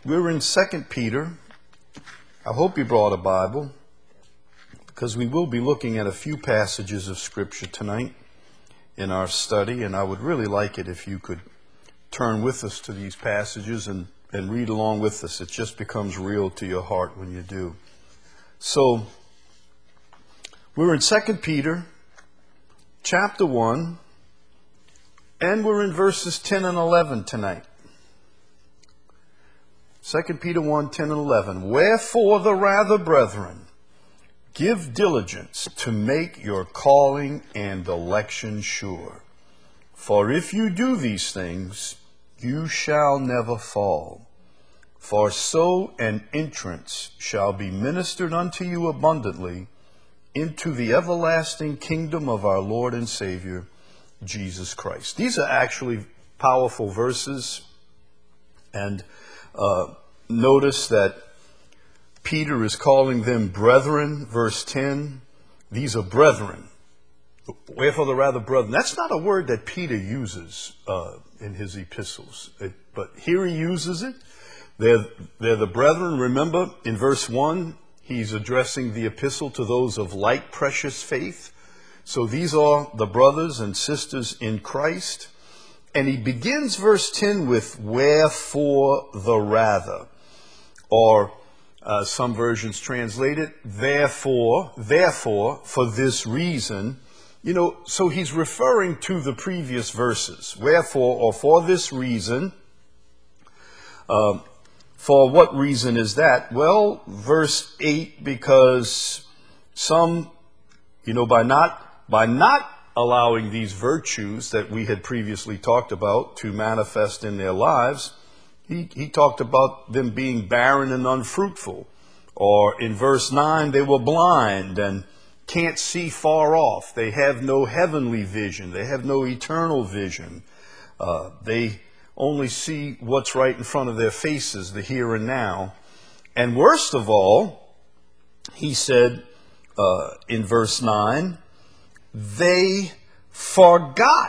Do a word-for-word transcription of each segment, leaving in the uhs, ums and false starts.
We're in Second Peter. I hope you brought a Bible, because we will be looking at a few passages of Scripture tonight in our study, and I would really like it if you could turn with us to these passages and, and read along with us. It just becomes real to your heart when you do. So, we're in Second Peter, chapter one, and we're in verses ten and eleven tonight. Second Peter one, ten and eleven. Wherefore the rather, brethren, give diligence to make your calling and election sure. For if you do these things, you shall never fall. For so an entrance shall be ministered unto you abundantly into the everlasting kingdom of our Lord and Savior, Jesus Christ. These are actually powerful verses, and uh, notice that Peter is calling them brethren, verse ten. These are brethren. Wherefore the rather, brethren. That's not a word that Peter uses uh, in his epistles, it, but here he uses it. They're, they're the brethren. Remember, in verse one, he's addressing the epistle to those of like precious faith. So these are the brothers and sisters in Christ. And he begins verse ten with, wherefore the rather. Or uh, some versions translate it, therefore, therefore, for this reason. You know, so he's referring to the previous verses. Wherefore, or for this reason. Uh, for what reason is that? Well, verse eight, because some, you know, by not, by not allowing these virtues that we had previously talked about to manifest in their lives, He, he talked about them being barren and unfruitful. Or in verse nine, they were blind and can't see far off. They have no heavenly vision. They have no eternal vision. Uh, they only see what's right in front of their faces, the here and now. And worst of all, he said uh, in verse nine, they forgot.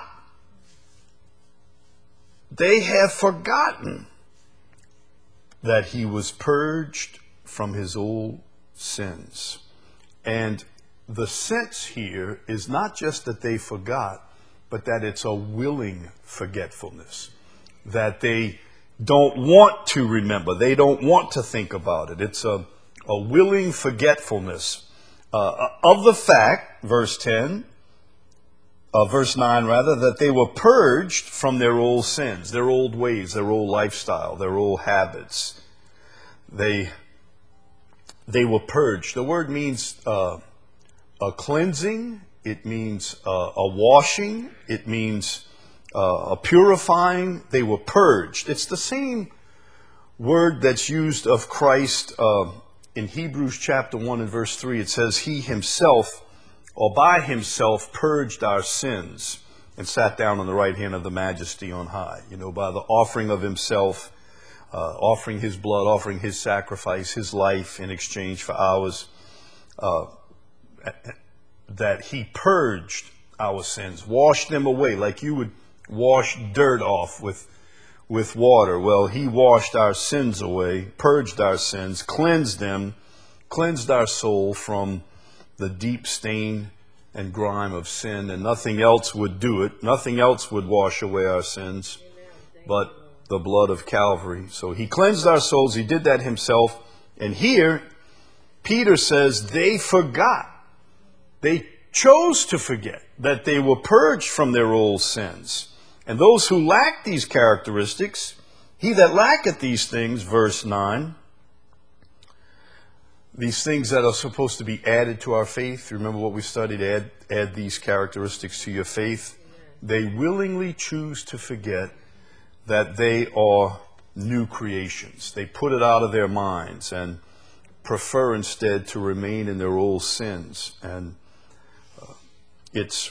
They have forgotten that he was purged from his old sins. And the sense here is not just that they forgot, but that it's a willing forgetfulness. That they don't want to remember. They don't want to think about it. It's a, a willing forgetfulness uh, of the fact, verse ten, uh, verse nine rather, that they were purged from their old sins, their old ways, their old lifestyle, their old habits. They they were purged. The word means uh, a cleansing. It means uh, a washing. It means uh, a purifying. They were purged. It's the same word that's used of Christ uh, in Hebrews chapter one and verse three. It says, he himself, or by himself, purged our sins and sat down on the right hand of the majesty on high. You know, by the offering of himself, Uh, offering his blood, offering his sacrifice, his life in exchange for ours, uh, that he purged our sins, washed them away like you would wash dirt off with, with water. Well, he washed our sins away, purged our sins, cleansed them, cleansed our soul from the deep stain and grime of sin, and nothing else would do it. Nothing else would wash away our sins but the blood of Calvary. So he cleansed our souls. He did that himself. And here, Peter says they forgot. They chose to forget that they were purged from their old sins. And those who lack these characteristics, he that lacketh these things, verse nine, these things that are supposed to be added to our faith. Remember what we studied, add, add these characteristics to your faith. They willingly choose to forget that they are new creations. They put it out of their minds and prefer instead to remain in their old sins. And uh, it's,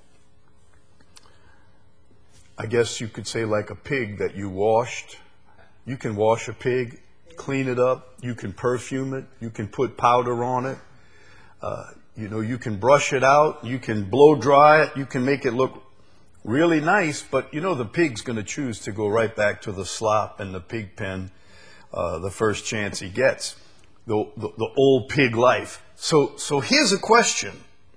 I guess you could say, like a pig that you washed. You can wash a pig, clean it up, you can perfume it, you can put powder on it, uh, you know, you can brush it out, you can blow dry it, you can make it look really nice, but you know the pig's going to choose to go right back to the slop and the pig pen uh, the first chance he gets. The, the, the old pig life. So, so here's a question.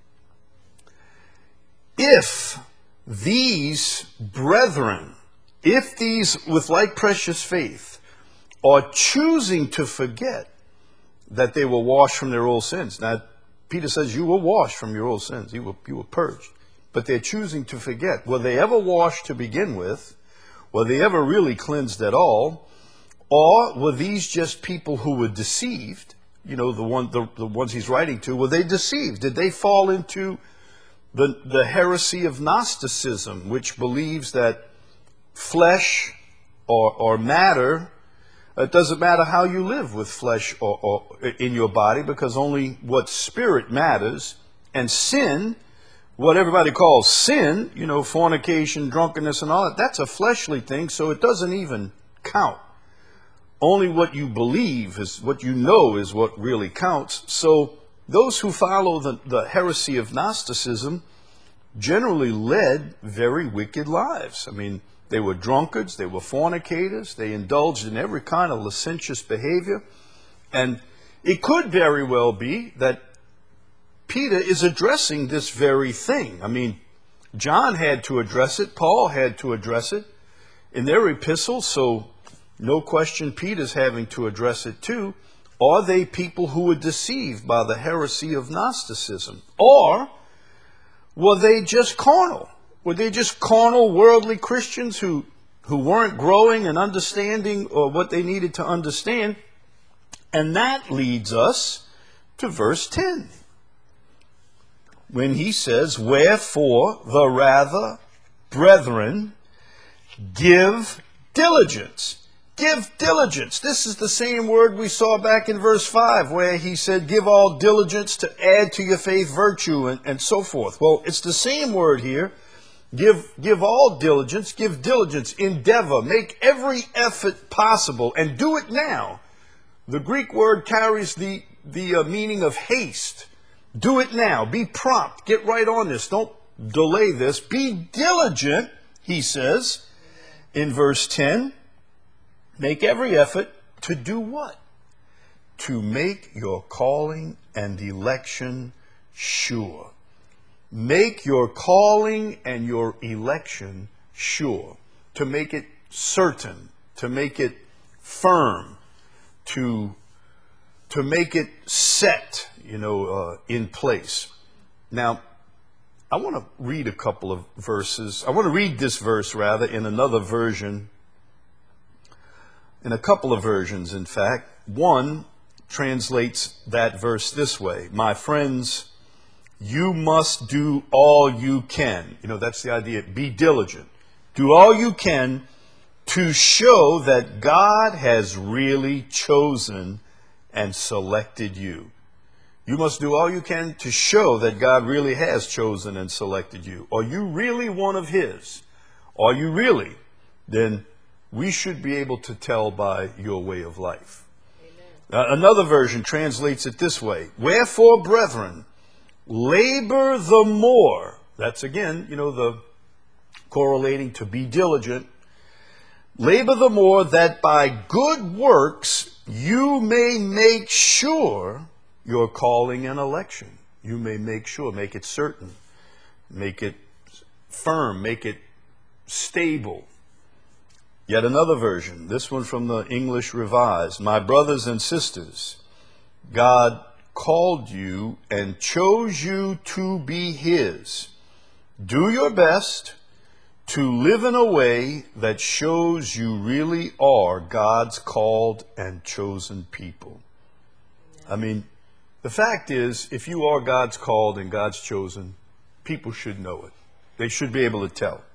If these brethren, if these with like precious faith are choosing to forget that they were washed from their old sins. Now, Peter says you were washed from your old sins. You were, you were purged. But they're choosing to forget. Were they ever washed to begin with? Were they ever really cleansed at all? Or were these just people who were deceived? You know, the, one, the, the ones he's writing to, were they deceived? Did they fall into the, the heresy of Gnosticism, which believes that flesh or, or matter, it doesn't matter how you live with flesh or, or in your body, because only what spirit matters, and sin, what everybody calls sin, you know, fornication, drunkenness and all that, that's a fleshly thing, so it doesn't even count. Only what you believe is what you know is what really counts. So those who follow the, the heresy of Gnosticism generally led very wicked lives. I mean, they were drunkards, they were fornicators, they indulged in every kind of licentious behavior. And it could very well be that Peter is addressing this very thing. I mean, John had to address it, Paul had to address it in their epistles, so no question Peter's having to address it too. Are they people who were deceived by the heresy of Gnosticism? Or were they just carnal? Were they just carnal, worldly Christians who, who weren't growing and understanding or what they needed to understand? And that leads us to verse ten. When he says, wherefore the rather, brethren, give diligence. Give diligence. This is the same word we saw back in verse five, where he said, give all diligence to add to your faith virtue, and, and so forth. Well, it's the same word here. Give, give all diligence, give diligence, endeavor, make every effort possible, and do it now. The Greek word carries the, the uh, meaning of haste. Do it now. Be prompt. Get right on this. Don't delay this. Be diligent, he says in verse ten. Make every effort to do what? To make your calling and election sure. Make your calling and your election sure. To make it certain. To make it firm. To, to make it set, you know, uh, in place. Now, I want to read a couple of verses. I want to read this verse, rather, in another version. In a couple of versions, in fact. One translates that verse this way. My friends, you must do all you can. You know, that's the idea. Be diligent. Do all you can to show that God has really chosen and selected you. You must do all you can to show that God really has chosen and selected you. Are you really one of His? Are you really? Then we should be able to tell by your way of life. Uh, another version translates it this way. Wherefore, brethren, labor the more. That's again, you know, the correlating to be diligent. Labor the more that by good works you may make sure your calling and election. You may make sure, make it certain, make it firm, make it stable. Yet another version, this one from the English Revised. My brothers and sisters, God called you and chose you to be His. Do your best to live in a way that shows you really are God's called and chosen people. I mean, the fact is, if you are God's called and God's chosen, people should know it. They should be able to tell.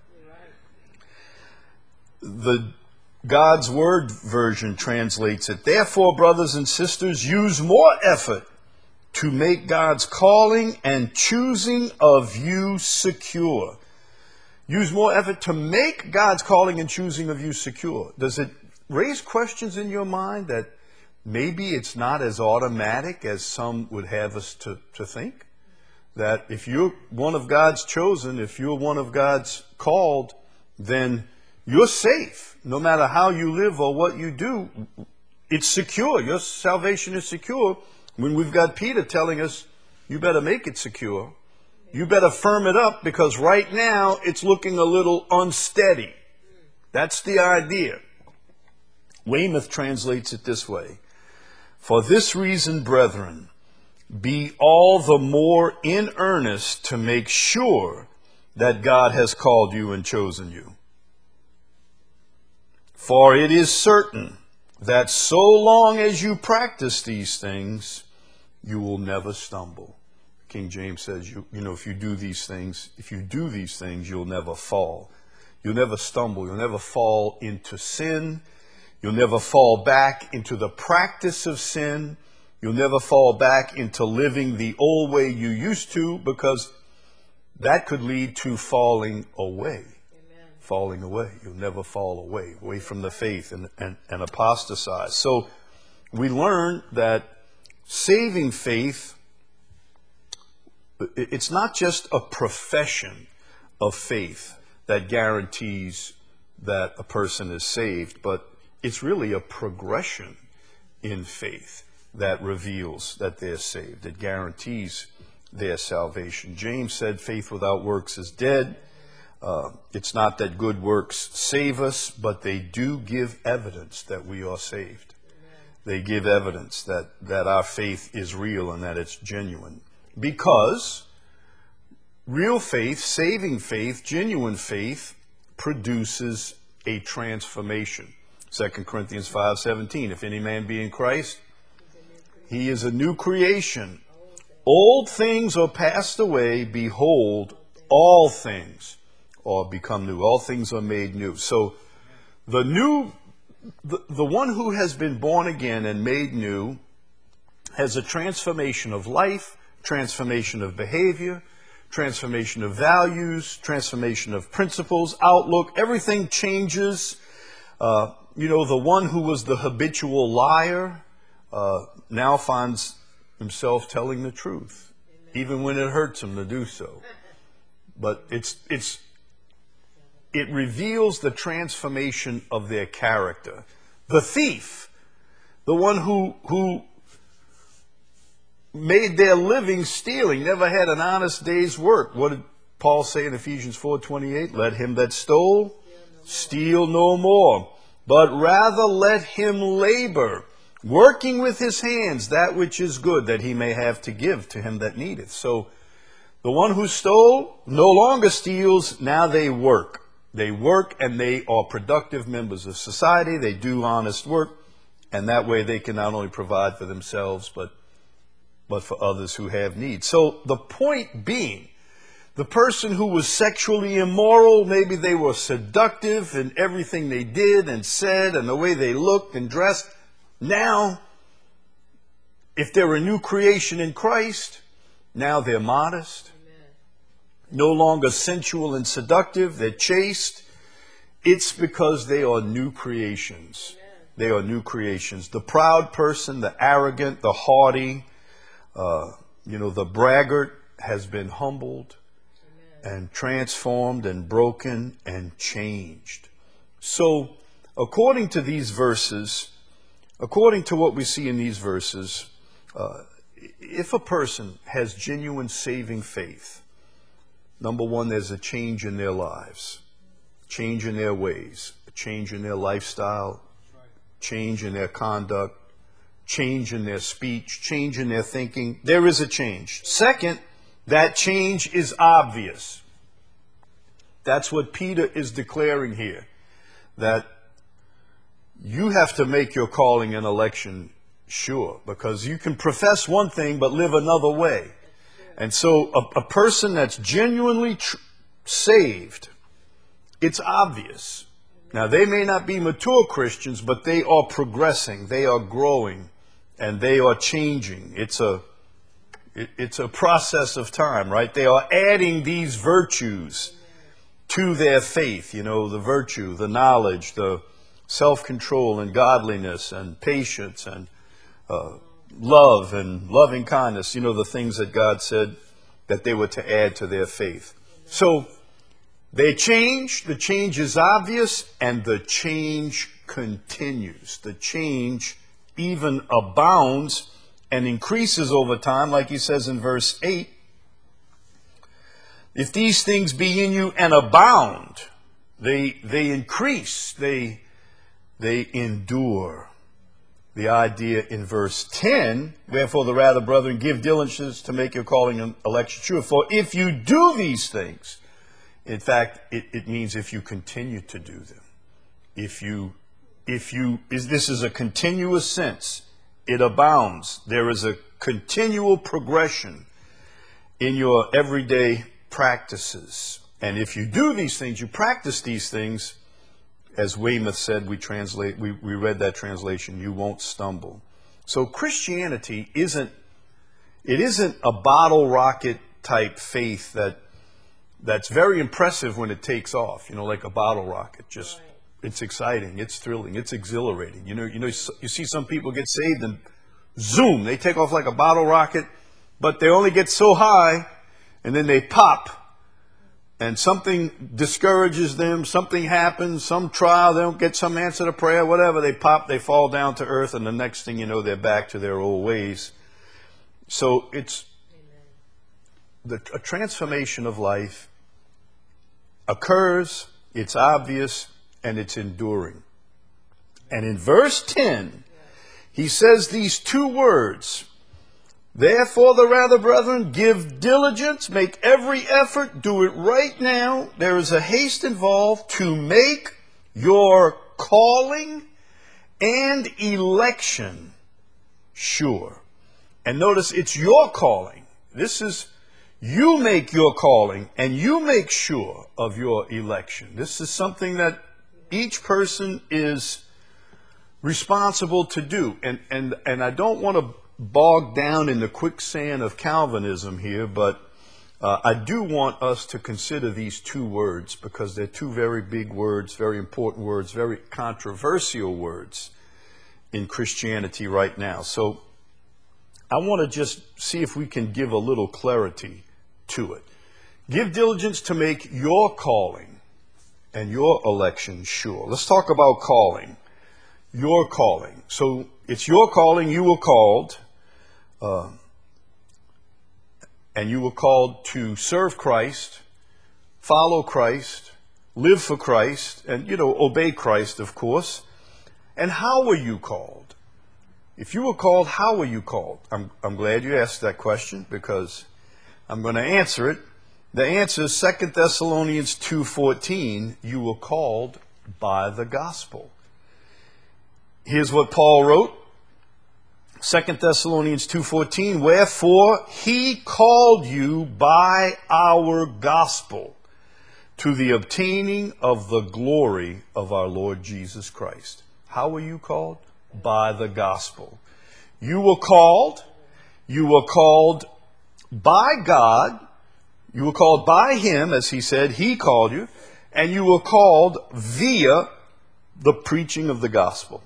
The God's Word version translates it, therefore, brothers and sisters, use more effort to make God's calling and choosing of you secure. Use more effort to make God's calling and choosing of you secure. Does it raise questions in your mind that maybe it's not as automatic as some would have us to, to think? That if you're one of God's chosen, if you're one of God's called, then you're safe. No matter how you live or what you do, it's secure. Your salvation is secure. When we've got Peter telling us, you better make it secure. You better firm it up, because right now it's looking a little unsteady. That's the idea. Weymouth translates it this way. For this reason, brethren, be all the more in earnest to make sure that God has called you and chosen you. For it is certain that so long as you practice these things, you will never stumble. King James says, you, you know, if you do these things, if you do these things, you'll never fall. You'll never stumble. You'll never fall into sin. You'll never fall back into the practice of sin. You'll never fall back into living the old way you used to, because that could lead to falling away. Amen. Falling away. You'll never fall away, away from the faith and, and, and apostatize. So we learn that saving faith, it's not just a profession of faith that guarantees that a person is saved, but it's really a progression in faith that reveals that they're saved. It guarantees their salvation. James said faith without works is dead. Uh, it's not that good works save us, but they do give evidence that we are saved. They give evidence that, that our faith is real and that it's genuine. Because real faith, saving faith, genuine faith produces a transformation. Second Corinthians five seventeen, if any man be in Christ, he is a new creation. Old things are passed away. Behold, all things are become new. All things are made new. So the new, the, the one who has been born again and made new has a transformation of life, transformation of behavior, transformation of values, transformation of principles, outlook. Everything changes. Uh, you know, the one who was the habitual liar uh, now finds himself telling the truth, even when it hurts him to do so. But it's it's it reveals the transformation of their character. The thief, the one who who made their living stealing, never had an honest day's work. What did Paul say in Ephesians four twenty-eight? Let him that stole steal no more, but rather let him labor, working with his hands that which is good, that he may have to give to him that needeth. So the one who stole no longer steals, now they work. They work and they are productive members of society. They do honest work, and that way they can not only provide for themselves, but but for others who have need. So the point being, the person who was sexually immoral, maybe they were seductive in everything they did and said and the way they looked and dressed. Now, if they're a new creation in Christ, now they're modest, Amen. No longer sensual and seductive, they're chaste. It's because they are new creations. Amen. They are new creations. The proud person, the arrogant, the haughty, uh, you know, the braggart has been humbled, Amen. And transformed and broken and changed. So, according to these verses, according to what we see in these verses, uh, if a person has genuine saving faith, number one, there's a change in their lives, change in their ways, a change in their lifestyle, change in their conduct, change in their speech, change in their thinking. There is a change. Second, that change is obvious. That's what Peter is declaring here, that you have to make your calling and election sure, because you can profess one thing but live another way. And so a, a person that's genuinely tr- saved, it's obvious. Now, they may not be mature Christians, but they are progressing, they are growing, and they are changing. It's a it, it's a process of time, right? They are adding these virtues to their faith, you know, the virtue, the knowledge, the self-control and godliness and patience and uh, love and loving kindness, you know, the things that God said that they were to add to their faith. So they change, the change is obvious, and the change continues. The change even abounds and increases over time, like he says in verse eight, if these things be in you and abound, they they increase, they they endure. The idea in verse ten, wherefore the rather, brethren, give diligence to make your calling and election sure. For if you do these things, in fact, it, it means if you continue to do them. If you, if you, is this is a continuous sense. It abounds. There is a continual progression in your everyday practices. And if you do these things, you practice these things, as Weymouth said, we translate, we, we read that translation, you won't stumble. So Christianity isn't, it isn't a bottle rocket type faith that that's very impressive when it takes off, you know, like a bottle rocket. Just, it's exciting, it's thrilling, it's exhilarating. You know, you know, you see some people get saved and zoom, they take off like a bottle rocket, but they only get so high and then they pop. And something discourages them, something happens, some trial, they don't get some answer to prayer, whatever, they pop, they fall down to earth, and the next thing you know, they're back to their old ways. So it's the, a transformation of life occurs, it's obvious, and it's enduring. And in verse ten, he says these two words, therefore, the rather, brethren, give diligence, make every effort, do it right now. There is a haste involved to make your calling and election sure. And notice it's your calling. This is, you make your calling and you make sure of your election. This is something that each person is responsible to do. And, and, and I don't want to bogged down in the quicksand of Calvinism here, but uh, I do want us to consider these two words because they're two very big words, very important words, very controversial words in Christianity right now. So I want to just see if we can give a little clarity to it. Give diligence to make your calling and your election sure. Let's talk about calling. Your calling. So it's your calling, you were called. Uh, and you were called to serve Christ, follow Christ, live for Christ, and, you know, obey Christ, of course. And how were you called? If you were called, how were you called? I'm, I'm glad you asked that question because I'm going to answer it. The answer is Second Thessalonians two fourteen, you were called by the gospel. Here's what Paul wrote. Second Thessalonians two fourteen, wherefore he called you by our gospel to the obtaining of the glory of our Lord Jesus Christ. How were you called? By the gospel. You were called, you were called by God, you were called by him, as he said, he called you, and you were called via the preaching of the gospel.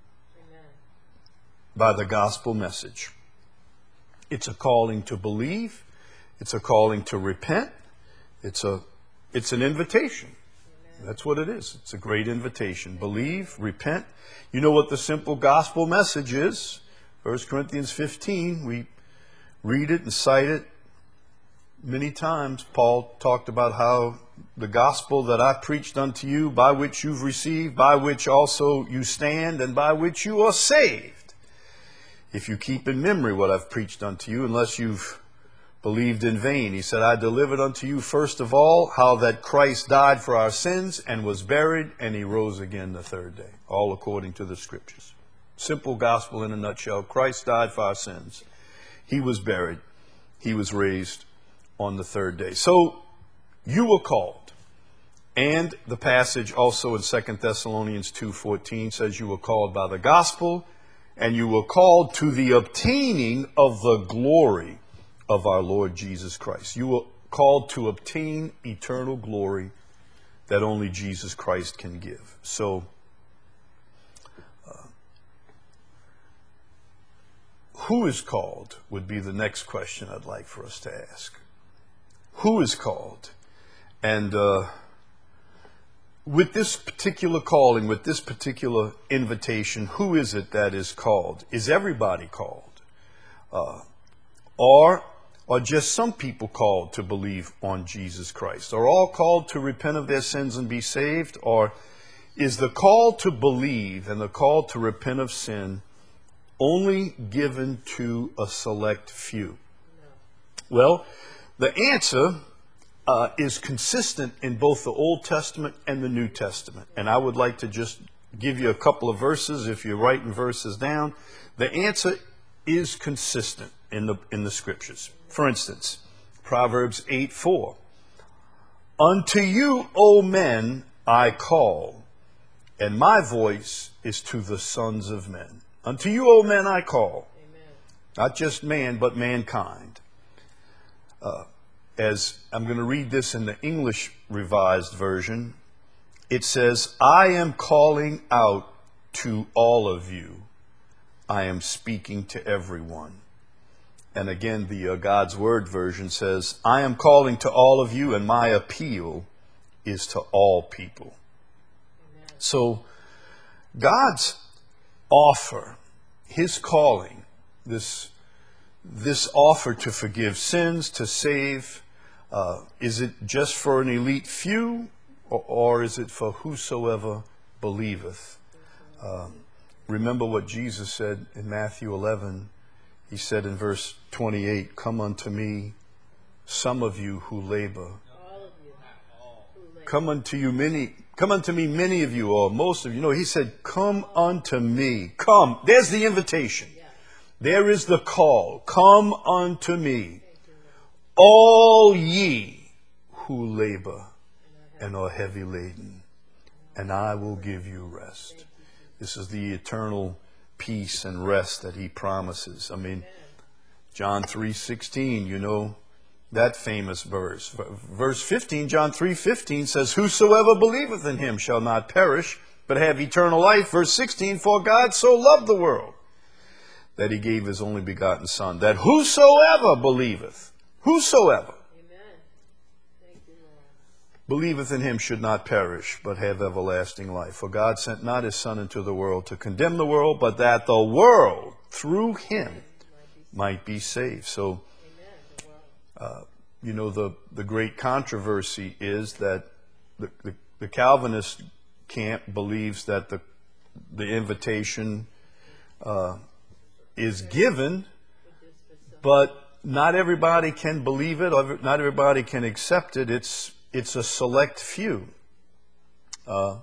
By the gospel message. It's a calling to believe. It's a calling to repent. It's a, it's an invitation. That's what it is. It's a great invitation. Believe, repent. You know what the simple gospel message is? First Corinthians fifteen, we read it and cite it many times. Paul talked about how the gospel that I preached unto you, by which you've received, by which also you stand, and by which you are saved. If you keep in memory what I've preached unto you, unless you've believed in vain. He said, I delivered unto you first of all how that Christ died for our sins and was buried, and he rose again the third day, all according to the scriptures. Simple gospel in a nutshell. Christ died for our sins. He was buried. He was raised on the third day. So you were called. And the passage also in Second Thessalonians two fourteen says you were called by the gospel, and you were called to the obtaining of the glory of our Lord Jesus Christ. You were called to obtain eternal glory that only Jesus Christ can give. So, uh, who is called would be the next question I'd like for us to ask. Who is called? And uh, with this particular calling, with this particular invitation, who is it that is called? Is everybody called? Uh, or are just some people called to believe on Jesus Christ? Are all called to repent of their sins and be saved? Or is the call to believe and the call to repent of sin only given to a select few? Well, the answer uh, is consistent in both the Old Testament and the New Testament. And I would like to just give you a couple of verses if you're writing verses down. The answer is consistent in the in the scriptures. For instance, Proverbs eight four. Unto you, O men, I call, and my voice is to the sons of men. Unto you, O men, I call. Amen. Not just man, but mankind. Uh, as I'm going to read this in the English Revised Version, it says, I am calling out to all of you. I am speaking to everyone. And again, the uh, God's Word version says, I am calling to all of you, and my appeal is to all people. Amen. So God's offer, his calling, this, this offer to forgive sins, to save, uh, is it just for an elite few, or, or is it for whosoever believeth? Um, remember what Jesus said in Matthew eleven. He said in verse twenty-eight, come unto me, some of you who labor. Come unto you many, come unto me many of you, or most of you. No, he said, come unto me. Come. There's the invitation. There is the call. Come unto me, all ye who labor and are heavy laden, and I will give you rest. This is the eternal peace and rest that he promises. I mean, John three sixteen, you know that famous verse. Verse fifteen, John three fifteen says, whosoever believeth in him shall not perish, but have eternal life. Verse sixteen, for God so loved the world that he gave his only begotten Son, that whosoever believeth, whosoever believeth in him should not perish, but have everlasting life. For God sent not his Son into the world to condemn the world, but that the world through him might be saved. So, uh, you know, the, the great controversy is that the, the, the Calvinist camp believes that the, the invitation uh, is given, but not everybody can believe it, or not everybody can accept it. It's It's a select few. Uh,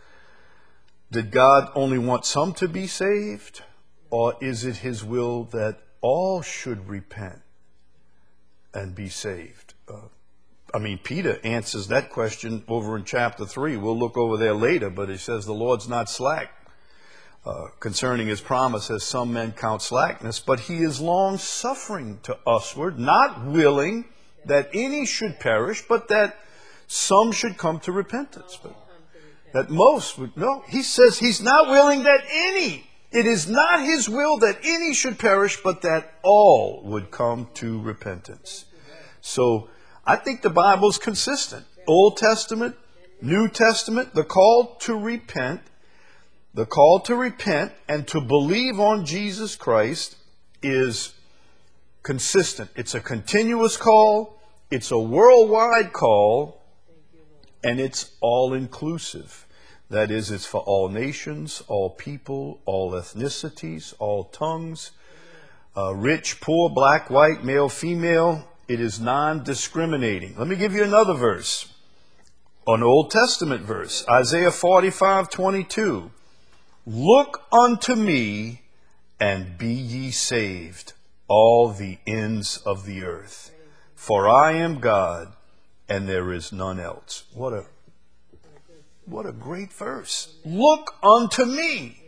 did God only want some to be saved? Or is it his will that all should repent and be saved? Uh, I mean, Peter answers that question over in chapter three. We'll look over there later, but he says the Lord's not slack uh, concerning his promise, as some men count slackness, but he is long-suffering to usward, not willing that any should perish, but that some should come to repentance. But that most would, no, he says he's not willing that any, it is not his will that any should perish, but that all would come to repentance. So I think the Bible's consistent. Old Testament, New Testament, the call to repent, the call to repent and to believe on Jesus Christ is consistent. It's a continuous call. It's a worldwide call. And it's all-inclusive. That is, it's for all nations, all people, all ethnicities, all tongues, uh, rich, poor, black, white, male, female. It is non-discriminating. Let me give you another verse, an Old Testament verse, Isaiah forty-five twenty-two. Look unto me and be ye saved, all the ends of the earth. For I am God, and there is none else. What a, what a great verse. Look unto me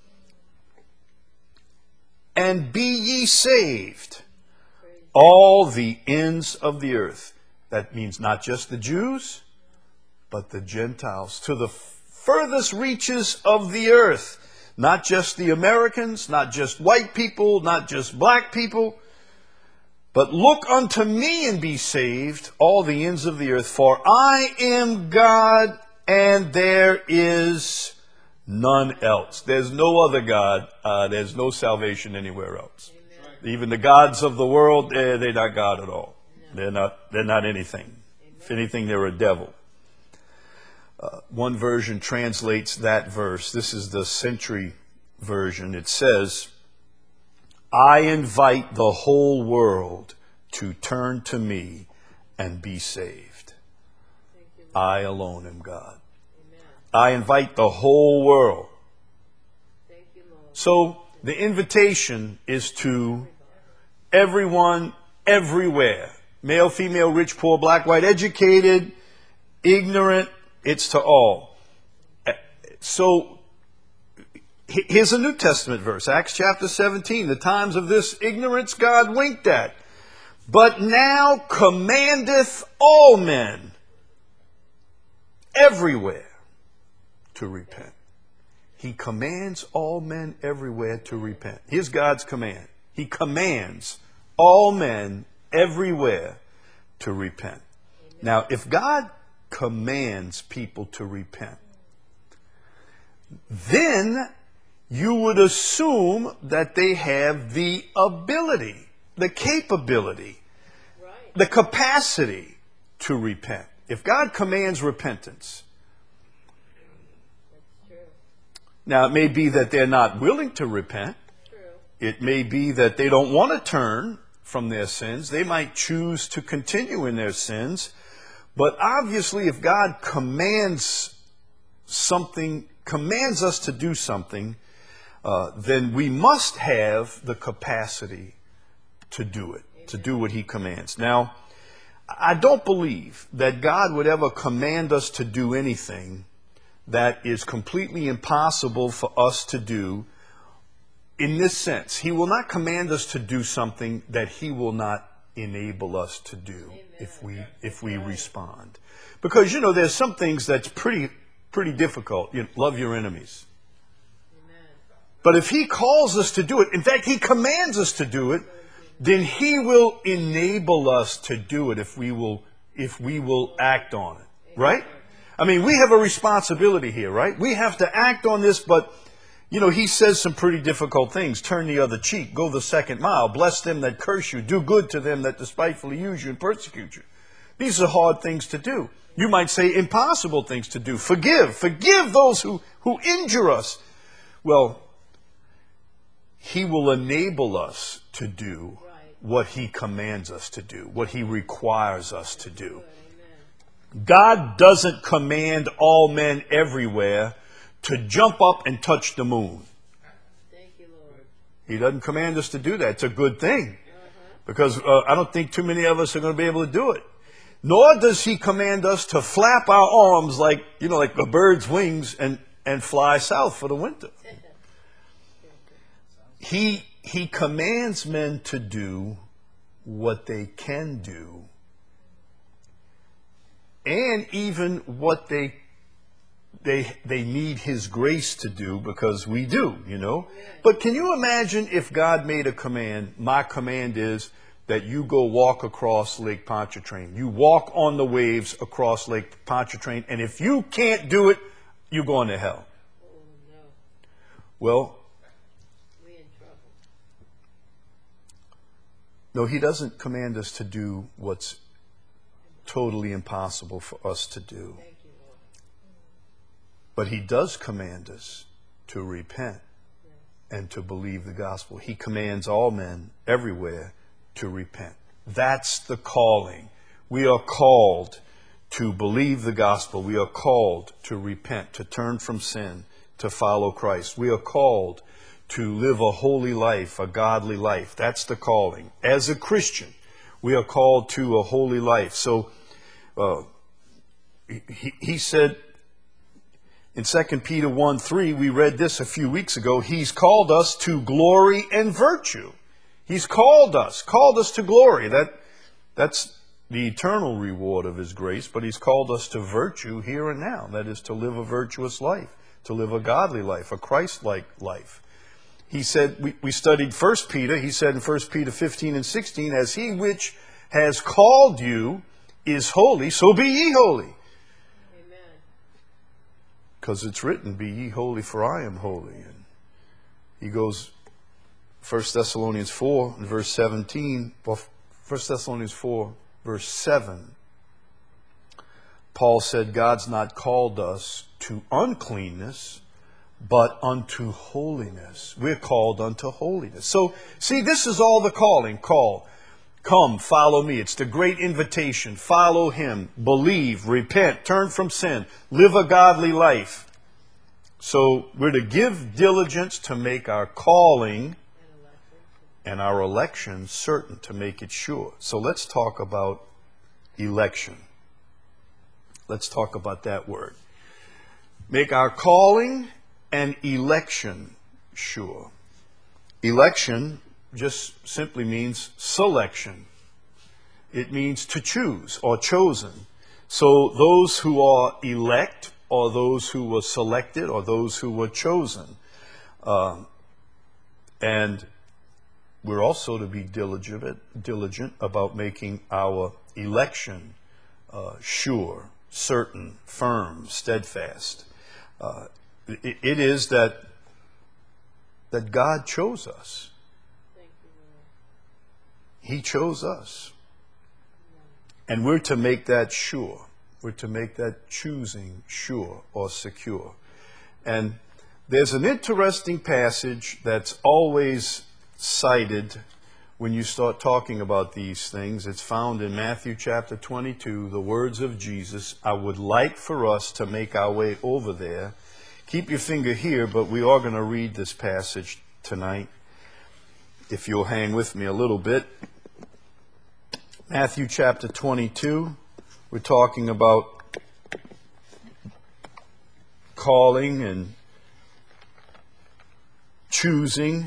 and be ye saved, all the ends of the earth. That means not just the Jews, but the Gentiles, to the furthest reaches of the earth. Not just the Americans, not just white people, not just black people, but look unto me and be saved, all the ends of the earth, for I am God and there is none else. There's no other God. Uh, there's no salvation anywhere else. Amen. Even the gods of the world, they're, they're not God at all. No. They're not, they're not anything. Amen. If anything, they're a devil. Uh, one version translates that verse. This is the Century version. It says, I invite the whole world to turn to me and be saved. You, I alone am God. Amen. I invite the whole world. Thank you, Lord. So the invitation is to everyone, everywhere. Male, female, rich, poor, black, white, educated, ignorant. It's to all. So here's a New Testament verse, Acts chapter seventeen. The times of this ignorance God winked at, but now commandeth all men everywhere to repent. He commands all men everywhere to repent. Here's God's command. He commands all men everywhere to repent. Now, if God commands people to repent, then you would assume that they have the ability, the capability, right, the capacity to repent. If God commands repentance, that's true. Now it may be that they're not willing to repent. True. It may be that they don't want to turn from their sins. They might choose to continue in their sins. But obviously, if God commands something, commands us to do something, uh, then we must have the capacity to do it, Amen. To do what He commands. Now, I don't believe that God would ever command us to do anything that is completely impossible for us to do in this sense. He will not command us to do something that He will not enable us to do. Amen. if we if we respond. Because, you know, there's some things that's pretty pretty difficult. You know, love your enemies. Amen. But if He calls us to do it, in fact, He commands us to do it, then He will enable us to do it if we will if we will act on it. Right? I mean, we have a responsibility here, right? We have to act on this, but you know, He says some pretty difficult things. Turn the other cheek. Go the second mile. Bless them that curse you. Do good to them that despitefully use you and persecute you. These are hard things to do. You might say impossible things to do. Forgive. Forgive those who, who injure us. Well, He will enable us to do what He commands us to do, what He requires us to do. God doesn't command all men everywhere to jump up and touch the moon. Thank you, Lord. He doesn't command us to do that. It's a good thing. Uh-huh. Because uh, I don't think too many of us are going to be able to do it. Nor does He command us to flap our arms like, you know, like a bird's wings and, and fly south for the winter. he, he commands men to do what they can do, and even what they They they need His grace to do, because we do, you know. But can you imagine if God made a command? My command is that you go walk across Lake Pontchartrain. You walk on the waves across Lake Pontchartrain, and if you can't do it, you're going to hell. Oh, no. Well, we're in trouble. No, He doesn't command us to do what's totally impossible for us to do. But He does command us to repent and to believe the gospel. He commands all men everywhere to repent. That's the calling. We are called to believe the gospel. We are called to repent, to turn from sin, to follow Christ. We are called to live a holy life, a godly life. That's the calling. As a Christian, we are called to a holy life. So uh, he, he said, in Second Peter one three, we read this a few weeks ago. He's called us to glory and virtue. He's called us, called us to glory. That, that's the eternal reward of His grace. But He's called us to virtue here and now. That is, to live a virtuous life, to live a godly life, a Christ-like life. He said, we, we studied First Peter. He said in First Peter fifteen and sixteen, as He which has called you is holy, so be ye holy. because it's written, be ye holy, for I am holy. And he goes, First Thessalonians four, verse seventeen, well, First Thessalonians four, verse seven, Paul said, God's not called us to uncleanness, but unto holiness. We're called unto holiness. So, see, this is all the calling. Call. Come, follow me. It's the great invitation. Follow him. Believe, repent, turn from sin, live a godly life. So we're to give diligence to make our calling and our election certain, to make it sure. So let's talk about election. Let's talk about that word. Make our calling and election sure. Election just simply means selection. It means to choose or chosen. So those who are elect, or those who were selected, or those who were chosen. Um, and we're also to be diligent, diligent about making our election uh, sure, certain, firm, steadfast. Uh, it, it is that that God chose us. Thank you, Lord. He chose us. And we're to make that sure. We're to make that choosing sure or secure. And there's an interesting passage that's always cited when you start talking about these things. It's found in Matthew chapter twenty-two, the words of Jesus. I would like for us to make our way over there. Keep your finger here, but we are going to read this passage tonight, if you'll hang with me a little bit. Matthew chapter twenty-two, we're talking about calling and choosing.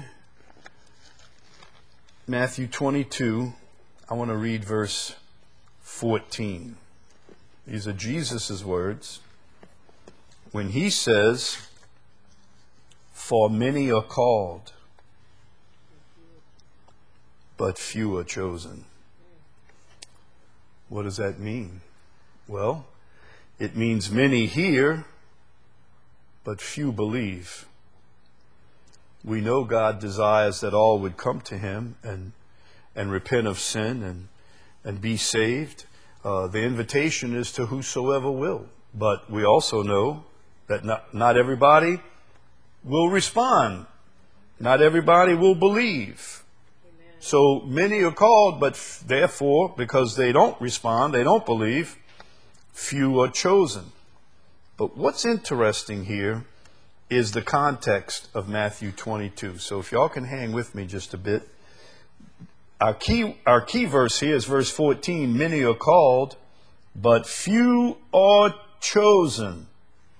Matthew twenty-two, I want to read verse fourteen. These are Jesus' words. When he says, for many are called, but few are chosen. What does that mean? Well, it means many hear, but few believe. We know God desires that all would come to him and and repent of sin and and be saved. Uh, the invitation is to whosoever will. But we also know that not, not everybody will respond. Not everybody will believe. Amen. So many are called, but f- therefore, because they don't respond, they don't believe, few are chosen. But what's interesting here is the context of Matthew twenty-two. So if y'all can hang with me just a bit. Our key, our key verse here is verse fourteen. Many are called, but few are chosen.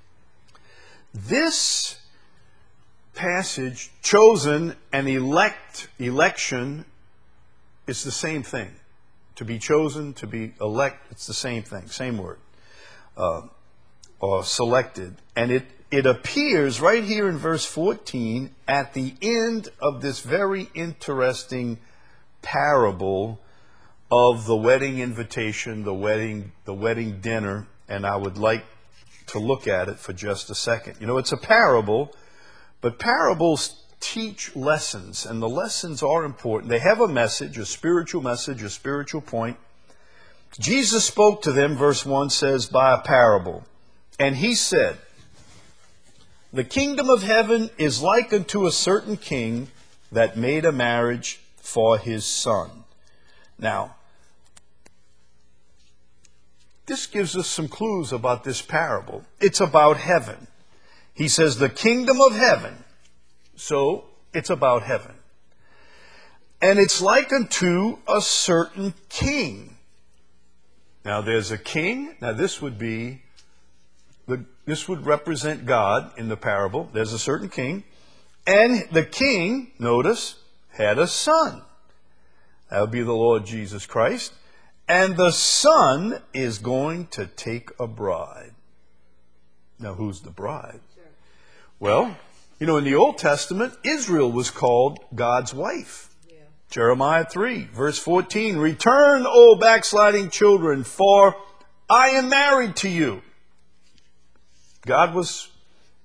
This passage, chosen and elect, election, is the same thing. To be chosen, to be elect, it's the same thing, same word. Uh, or selected. And it, it appears right here in verse fourteen at the end of this very interesting parable of the wedding invitation, the wedding, the wedding dinner. And I would like to look at it for just a second. You know, it's a parable, but parables teach lessons, and the lessons are important. They have a message, a spiritual message, a spiritual point. Jesus spoke to them, verse one says, by a parable. And he said, the kingdom of heaven is like unto a certain king that made a marriage for his son. Now, this gives us some clues about this parable. It's about heaven. He says the kingdom of heaven. So it's about heaven. And it's like unto a certain king. Now there's a king. Now this would be, the, this would represent God in the parable. There's a certain king. And the king, notice, had a son. That would be the Lord Jesus Christ. And the son is going to take a bride. Now, who's the bride? Sure. Well, you know, in the Old Testament, Israel was called God's wife. Yeah. Jeremiah three, verse fourteen, return, O backsliding children, for I am married to you. God was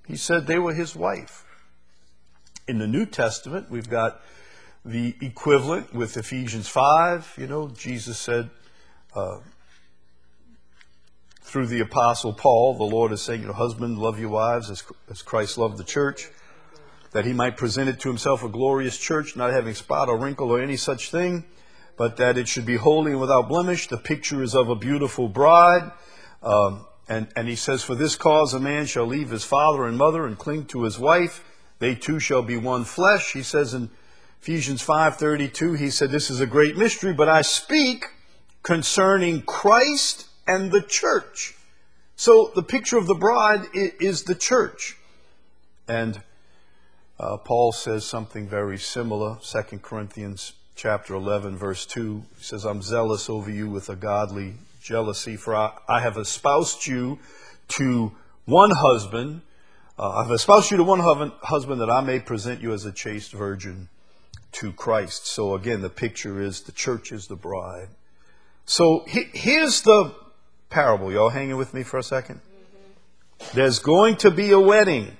He said they were his wife. In the New Testament, we've got the equivalent with Ephesians five. You know, Jesus said, uh, through the Apostle Paul, the Lord is saying, you know, husbands, love your wives as, as Christ loved the church, that he might present it to himself a glorious church, not having spot or wrinkle or any such thing, but that it should be holy and without blemish. The picture is of a beautiful bride. Um, and, and he says, for this cause a man shall leave his father and mother and cling to his wife. They two shall be one flesh. He says in Ephesians five thirty-two, he said, this is a great mystery, but I speak concerning Christ and the church. So the picture of the bride is the church. And uh, Paul says something very similar. Second Corinthians chapter eleven, verse two. He says, I'm zealous over you with a godly jealousy, for I, I have espoused you to one husband. Uh, I've espoused you to one husband that I may present you as a chaste virgin to Christ. So again, the picture is the church is the bride. So he, here's the parable. Y'all hanging with me for a second? Mm-hmm. There's going to be a wedding.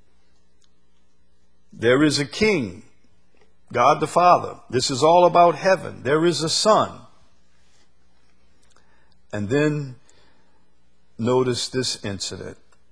There is a king, God the Father. This is all about heaven. There is a son. And then notice this incident.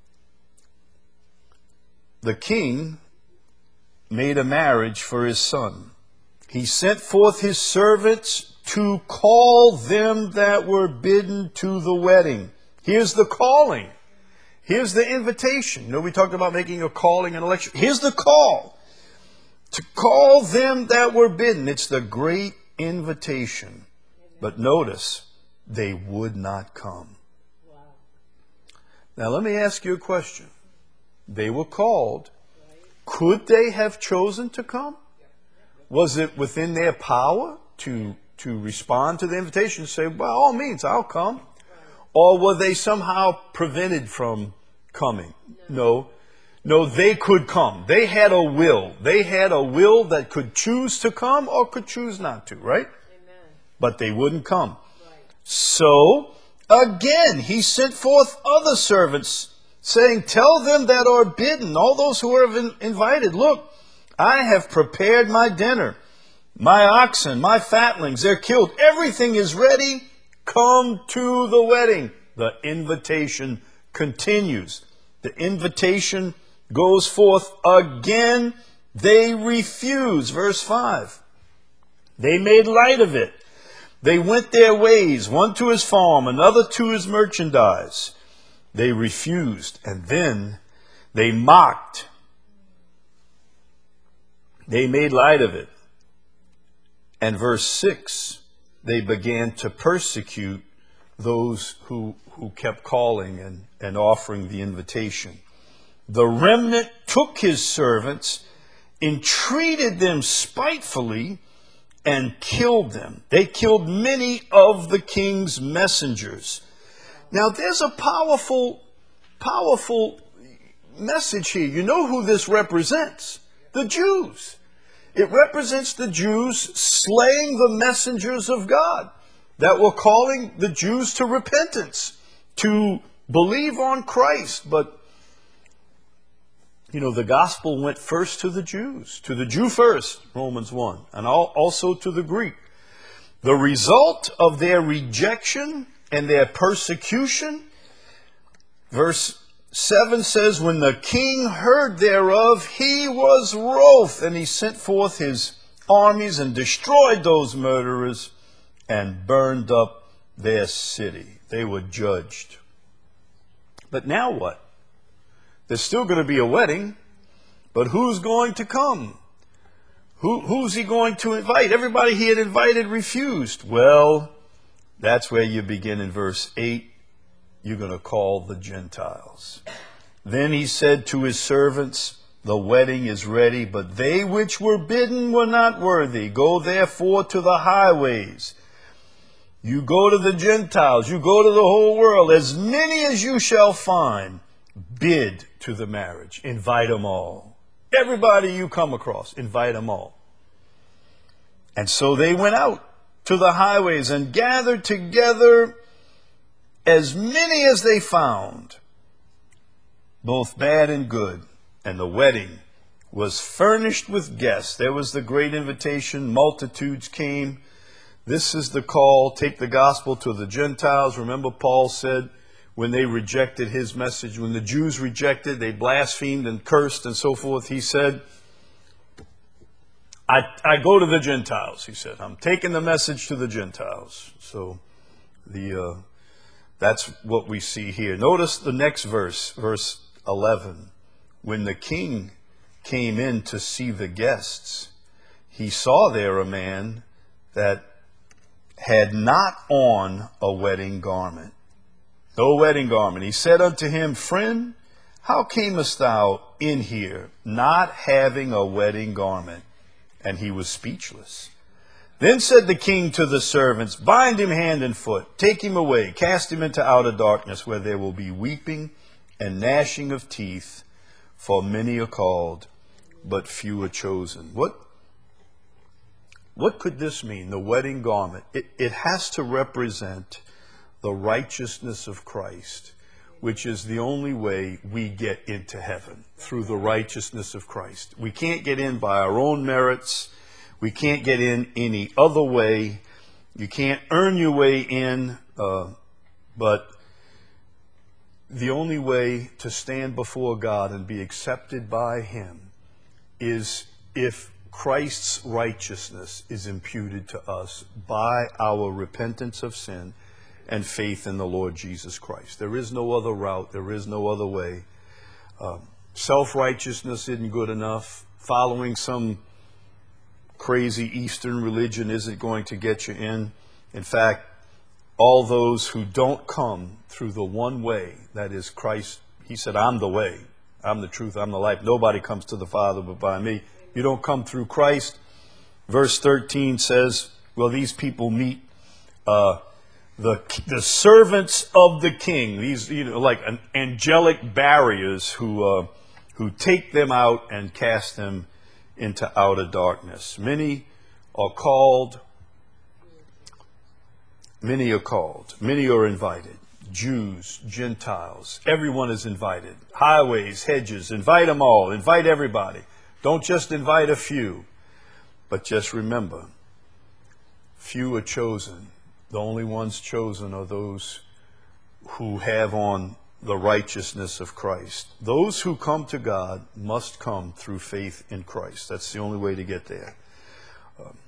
The king made a marriage for his son. He sent forth his servants to call them that were bidden to the wedding. Here's the calling. Here's the invitation. You know, we talked about making a calling and election. Here's the call. To call them that were bidden. It's the great invitation. But notice, they would not come. Wow. Now let me ask you a question. They were called. Could they have chosen to come? Was it within their power to, to respond to the invitation and say, by all means, I'll come? Or were they somehow prevented from coming? No. No, they could come. They had a will. They had a will that could choose to come or could choose not to, right? Amen. But they wouldn't come. Right. So, again, he sent forth other servants, saying, tell them that are bidden, all those who are invited, look, I have prepared my dinner, my oxen, my fatlings, they're killed. Everything is ready. Come to the wedding. The invitation continues. The invitation goes forth again. They refuse. Verse five. They made light of it. They went their ways, one to his farm, another to his merchandise. They refused, and then they mocked. They made light of it. And verse six, they began to persecute those who, who kept calling and, and offering the invitation. The remnant took his servants, entreated them spitefully, and killed them. They killed many of the king's messengers. Now, there's a powerful, powerful message here. You know who this represents? The Jews. It represents the Jews slaying the messengers of God that were calling the Jews to repentance, to believe on Christ. But, you know, the gospel went first to the Jews, to the Jew first, Romans one, and also to the Greek. The result of their rejection and their persecution, verse seven says, when the king heard thereof, he was wroth, and he sent forth his armies and destroyed those murderers and burned up their city. They were judged. But now what? There's still going to be a wedding, but who's going to come? Who, who's he going to invite? Everybody he had invited refused. Well, that's where you begin in verse eight. You're going to call the Gentiles. Then he said to his servants, the wedding is ready, but they which were bidden were not worthy. Go therefore to the highways. You go to the Gentiles. You go to the whole world. As many as you shall find, bid to the marriage. Invite them all. Everybody you come across, invite them all. And so they went out to the highways and gathered together as many as they found. both bad and good. And the wedding was furnished with guests. There was the great invitation. Multitudes came. This is the call. Take the gospel to the Gentiles. Remember, Paul said when they rejected his message, when the Jews rejected, they blasphemed and cursed and so forth. He said, I, I go to the Gentiles. He said, I'm taking the message to the Gentiles. So the uh, that's what we see here. Notice the next verse, verse eleven. When the king came in to see the guests, he saw there a man that had not on a wedding garment. No wedding garment. He said unto him, Friend, how camest thou in here, not having a wedding garment? And he was speechless. Then said the king to the servants, Bind him hand and foot, take him away, cast him into outer darkness, where there will be weeping and gnashing of teeth, for many are called, but few are chosen. What, what could this mean, the wedding garment? It, it has to represent the righteousness of Christ, which is the only way we get into heaven, through the righteousness of Christ. We can't get in by our own merits. We can't get in any other way. You can't earn your way in, uh, but the only way to stand before God and be accepted by Him is if Christ's righteousness is imputed to us by our repentance of sin and faith in the Lord Jesus Christ. There is no other route. There is no other way. Um, self-righteousness isn't good enough. Following some crazy Eastern religion isn't going to get you in. In fact, all those who don't come through the one way, that is Christ, He said, I'm the way, I'm the truth, I'm the life. Nobody comes to the Father but by me. You don't come through Christ. Verse thirteen says, well, these people meet uh, the the servants of the king. These, you know, like an angelic barriers who uh, who take them out and cast them into outer darkness. Many are called. Many are called. Many are invited. Jews, Gentiles, everyone is invited. Highways, hedges, invite them all. Invite everybody. Don't just invite a few, but just remember, few are chosen. The only ones chosen are those who have on the righteousness of Christ. Those who come to God must come through faith in Christ. That's the only way to get there. Um,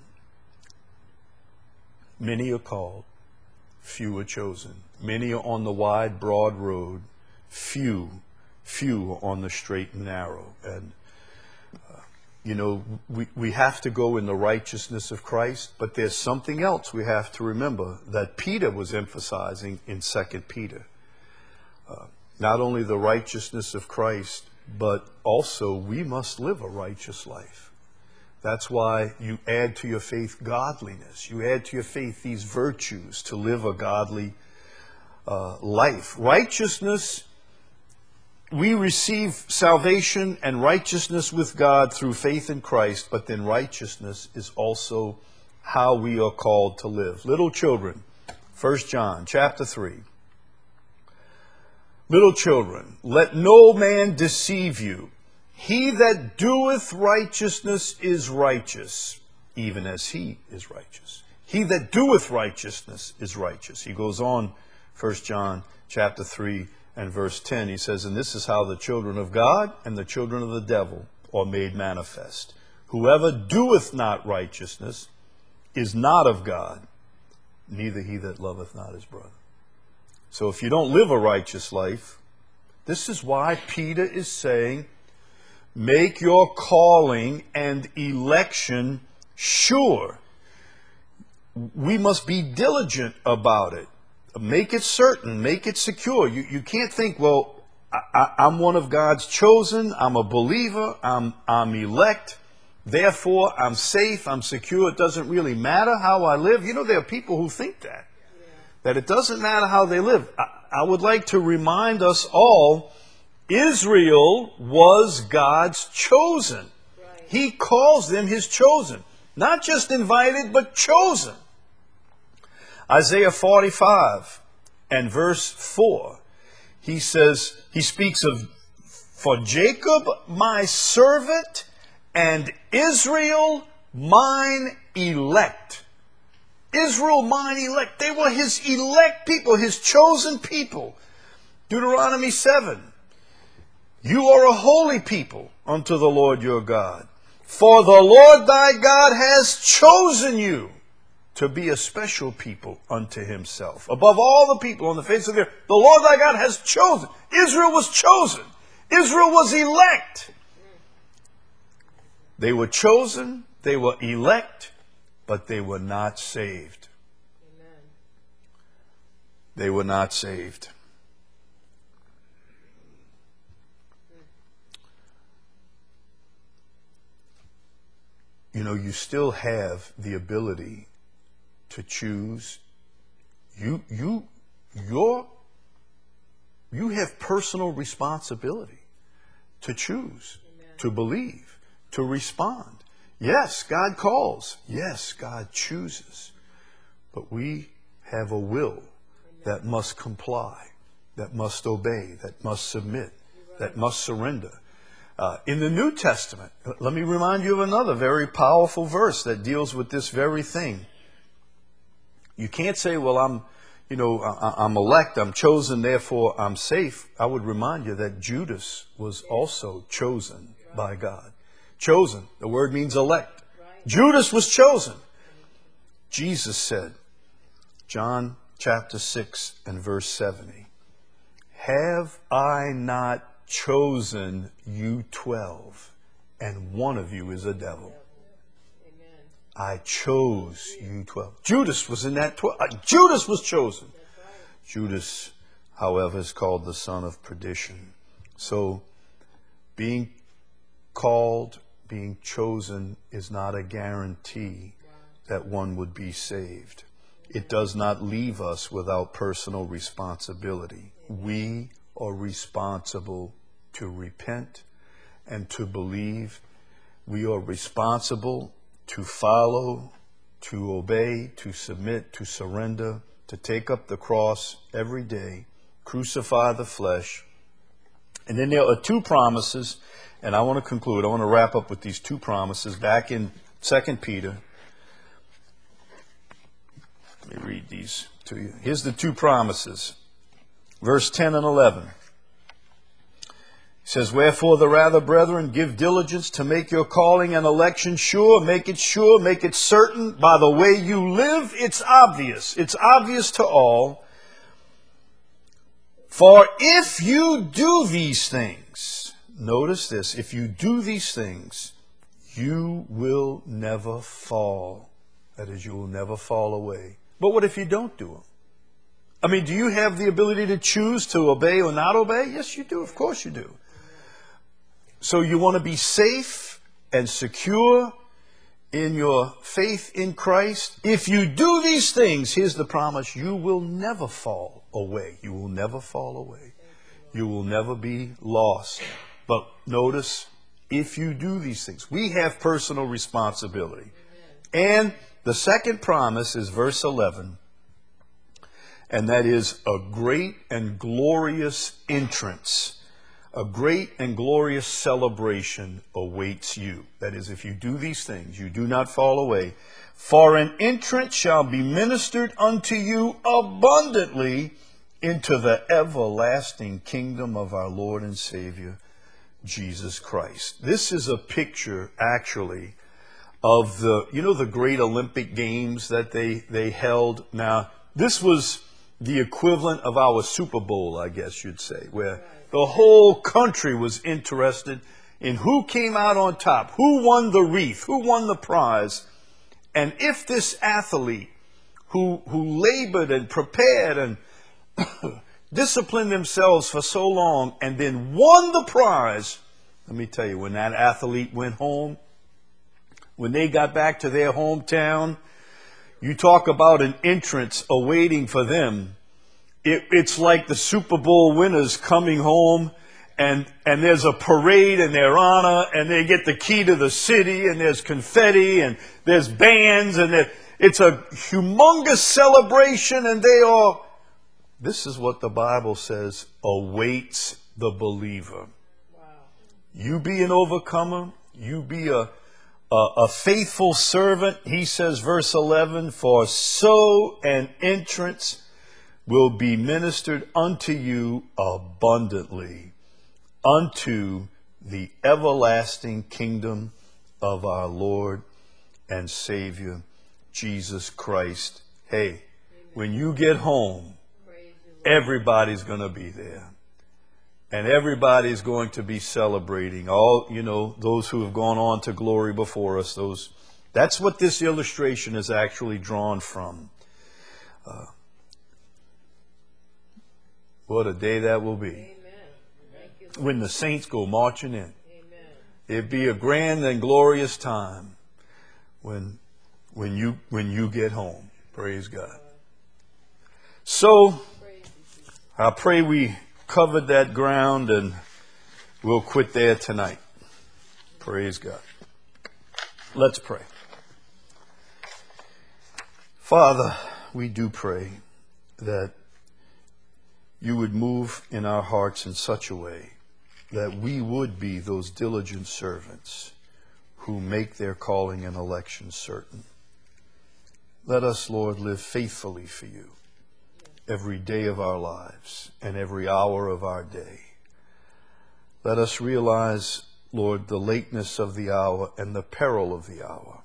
many are called. Few are chosen. Many are on the wide, broad road. Few, few are on the straight and narrow. And, uh, you know, we, we have to go in the righteousness of Christ, but there's something else we have to remember that Peter was emphasizing in Second Peter. Uh, not only the righteousness of Christ, but also we must live a righteous life. That's why you add to your faith godliness. You add to your faith these virtues to live a godly uh, life. Righteousness, we receive salvation and righteousness with God through faith in Christ, but then righteousness is also how we are called to live. Little children, First John chapter three. Little children, let no man deceive you. He that doeth righteousness is righteous, even as he is righteous. He that doeth righteousness is righteous. He goes on, First John chapter three and verse ten. He says, and this is how the children of God and the children of the devil are made manifest. Whoever doeth not righteousness is not of God, neither he that loveth not his brother. So if you don't live a righteous life, this is why Peter is saying, make your calling and election sure. We must be diligent about it. Make it certain. Make it secure. You, you can't think, well, I, I, I'm one of God's chosen. I'm a believer. I'm, I'm elect. Therefore, I'm safe. I'm secure. It doesn't really matter how I live. You know, there are people who think that. Yeah. That it doesn't matter how they live. I, I would like to remind us all, Israel was God's chosen. Right. He calls them His chosen. Not just invited, but chosen. Isaiah forty-five and verse four. He says, he speaks of For Jacob my servant and Israel mine elect. Israel mine elect. They were his elect people, his chosen people. Deuteronomy seven. You are a holy people unto the Lord your God. For the Lord thy God has chosen you to be a special people unto himself. Above all the people on the face of the earth, the Lord thy God has chosen. Israel was chosen. Israel was elect. They were chosen, they were elect, but they were not saved. Amen. They were not saved. You know, you still have the ability to choose. You, you, your, you have personal responsibility to choose, Amen. To believe, to respond. Yes, God calls. Yes, God chooses. But we have a will Amen. That must comply, that must obey, that must submit, right. That must surrender. Uh, in the New Testament, let me remind you of another very powerful verse that deals with this very thing. You can't say, well, I'm, you know, I, I'm elect, I'm chosen, therefore I'm safe. I would remind you that Judas was also chosen by God. Chosen, the word means elect. Judas was chosen. Jesus said, John chapter six and verse seventy, have I not chosen you twelve, and one of you is a devil? Amen. I chose you twelve. Judas was in that twelve. Uh, Judas was chosen. Right. Judas, however, is called the son of perdition. So being called, being chosen is not a guarantee wow. that one would be saved. It does not leave us without personal responsibility. Amen. We are responsible to repent and to believe. We are responsible to follow, to obey, to submit, to surrender, to take up the cross every day, crucify the flesh. And then there are two promises, and I want to conclude. I want to wrap up with these two promises back in Second Peter. Let me read these to you. Here's the two promises. Verse ten and eleven. It says, wherefore the rather, brethren, give diligence to make your calling and election sure. Make it sure, make it certain. By the way you live, it's obvious. It's obvious to all. For if you do these things, notice this, if you do these things, you will never fall. That is, you will never fall away. But what if you don't do them? I mean, do you have the ability to choose to obey or not obey? Yes, you do. Of course you do. So you want to be safe and secure in your faith in Christ. If you do these things, here's the promise, you will never fall away. You will never fall away. You will never be lost. But notice, if you do these things, we have personal responsibility. And the second promise is verse eleven. And that is a great and glorious entrance. A great and glorious celebration awaits you. That is, if you do these things, you do not fall away. For an entrance shall be ministered unto you abundantly into the everlasting kingdom of our Lord and Savior, Jesus Christ. This is a picture, actually, of the, you know, the great Olympic Games that they, they held. Now, this was the equivalent of our Super Bowl, I guess you'd say, where the whole country was interested in who came out on top, who won the wreath, who won the prize. And if this athlete who, who labored and prepared and disciplined themselves for so long and then won the prize, let me tell you, when that athlete went home, when they got back to their hometown, you talk about an entrance awaiting for them. It, it's like the Super Bowl winners coming home, and, and there's a parade in their honor, and they get the key to the city, and there's confetti, and there's bands, and it, it's a humongous celebration, and they are, this is what the Bible says, awaits the believer. Wow. You be an overcomer. You be a, a, a faithful servant. He says, verse eleven, for so an entrance will be ministered unto you abundantly unto the everlasting kingdom of our Lord and Savior, Jesus Christ. Hey, when you get home, everybody's going to be there. And everybody's going to be celebrating. All, you know, those who have gone on to glory before us, those, that's what this illustration is actually drawn from. Uh, what a day that will be. When the saints go marching in. It'd be a grand and glorious time when when you when you get home. Praise God. So I pray we covered that ground and we'll quit there tonight. Praise God. Let's pray. Father, we do pray that you would move in our hearts in such a way that we would be those diligent servants who make their calling and election certain. Let us, Lord, live faithfully for you every day of our lives and every hour of our day. Let us realize, Lord, the lateness of the hour and the peril of the hour.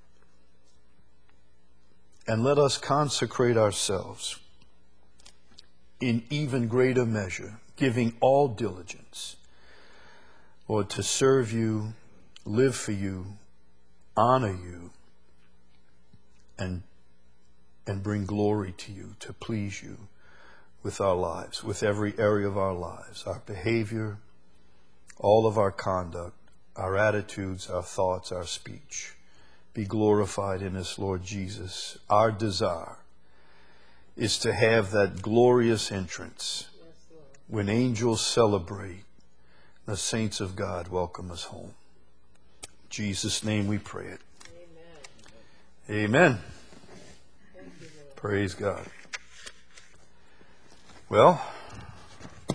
And let us consecrate ourselves in even greater measure, giving all diligence, Lord, to serve you, live for you, honor you, and and bring glory to you, to please you with our lives, with every area of our lives, our behavior, all of our conduct, our attitudes, our thoughts, our speech. Be glorified in us, Lord Jesus. Our desire is to have that glorious entrance when angels celebrate, the saints of God welcome us home. In Jesus' name we pray it. Amen. Amen. Praise God. Well,